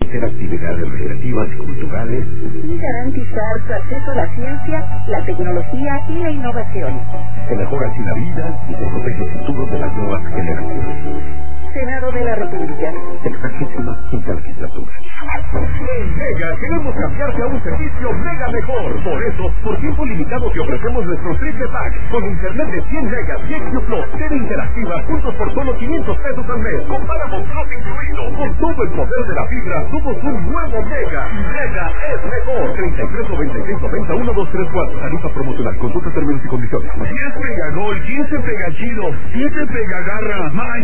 ofrecer actividades recreativas y culturales y garantizar su acceso a la ciencia, la tecnología y la innovación. Se mejora así la vida y se protege el futuro de las nuevas generaciones. Senado de la República. 65ª legislatura. En Mega queremos cambiarte a un servicio mega mejor. Por eso, por tiempo limitado te ofrecemos nuestro triple pack con internet de 100 megas y XQ Plus, TV interactiva, juntos por solo 500 pesos al mes. Con páramos Plus incluido. Con todo el poder de la fibra, somos un nuevo Mega. Mega es mejor. 3396901234. Tarifa promocional. Consulta términos y condiciones. 10 pega gol, 15 pega chido, 7 pega garra.